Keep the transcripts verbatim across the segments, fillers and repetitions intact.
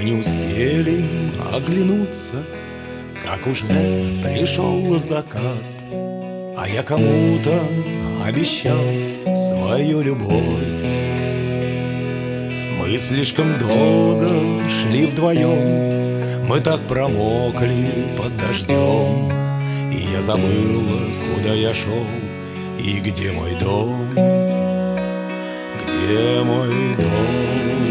Мы не успели оглянуться, как уже пришел закат, а я кому-то обещал свою любовь. Мы слишком долго шли вдвоем, мы так промокли под дождем, и я забыла, куда я шел и где мой дом, где мой дом.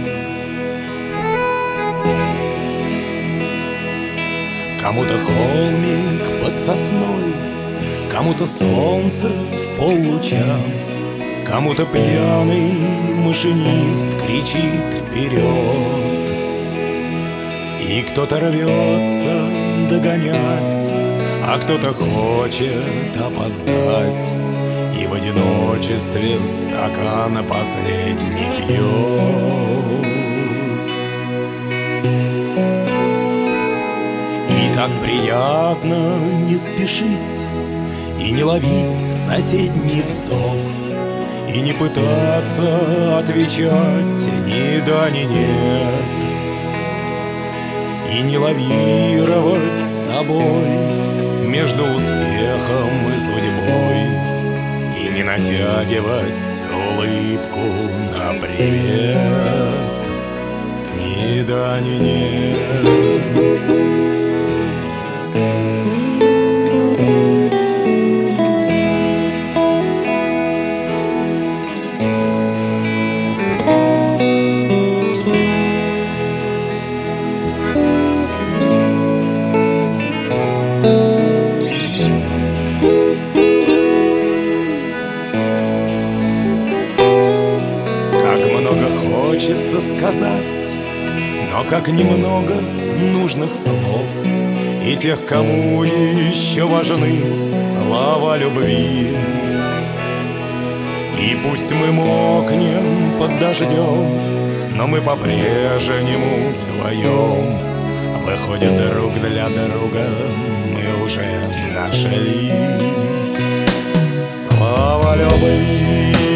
Кому-то холмик под сосной, кому-то солнце в поллуча, кому-то пьяный машинист кричит вперед, и кто-то рвется догонять, а кто-то хочет опоздать, и в одиночестве стакан последний пьет. И так приятно не спешить и не ловить соседний вздох, и не пытаться отвечать ни да, ни нет, и не лавировать с собой между успехом и судьбой, и не натягивать улыбку на привет, ни да, ни нет. Хочется сказать, но как немного нужных слов, и тех, кому еще важны слова любви. И пусть мы мокнем под дождем, но мы по-прежнему вдвоем. Выходит, друг для друга мы уже нашли слова любви.